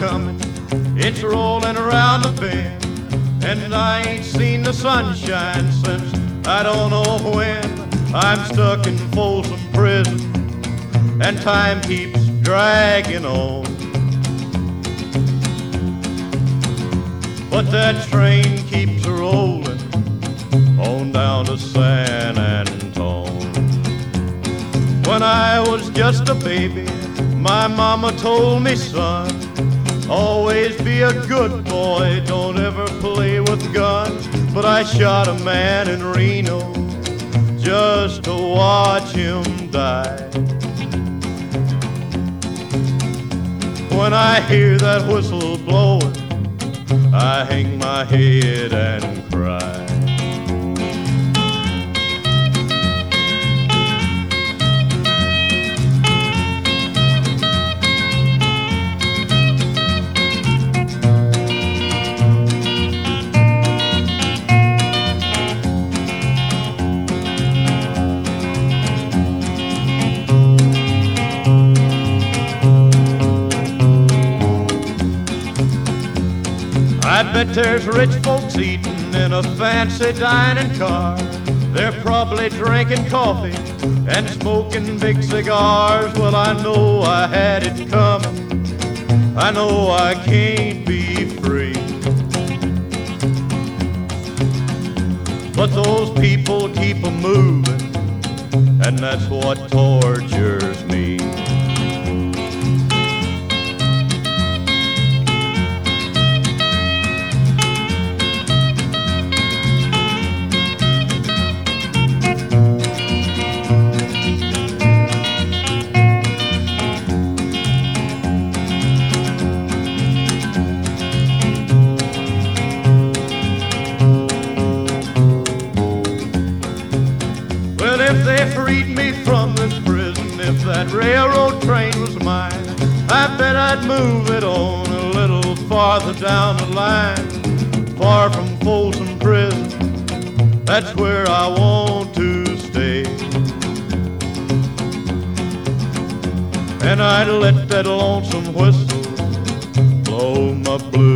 coming, it's rolling around the bend, and I ain't seen the sunshine since I don't know when. I'm stuck in Folsom Prison, and time keeps dragging on. But that train keeps rolling on down to San Antone. When I was just a baby, my mama told me, son, always be a good boy, don't ever play with guns. But I shot a man in Reno just to watch him die. When I hear that whistle blowing, I hang my head and cry. I bet there's rich folks eating in a fancy dining car. They're probably drinking coffee and smoking big cigars. Well, I know I had it coming, I know I can't be free. But those people keep a-moving, and that's what tortures me. If they freed me from this prison, if that railroad train was mine, I bet I'd move it on a little farther down the line, far from Folsom Prison. That's where I want to stay. And I'd let that lonesome whistle blow my blues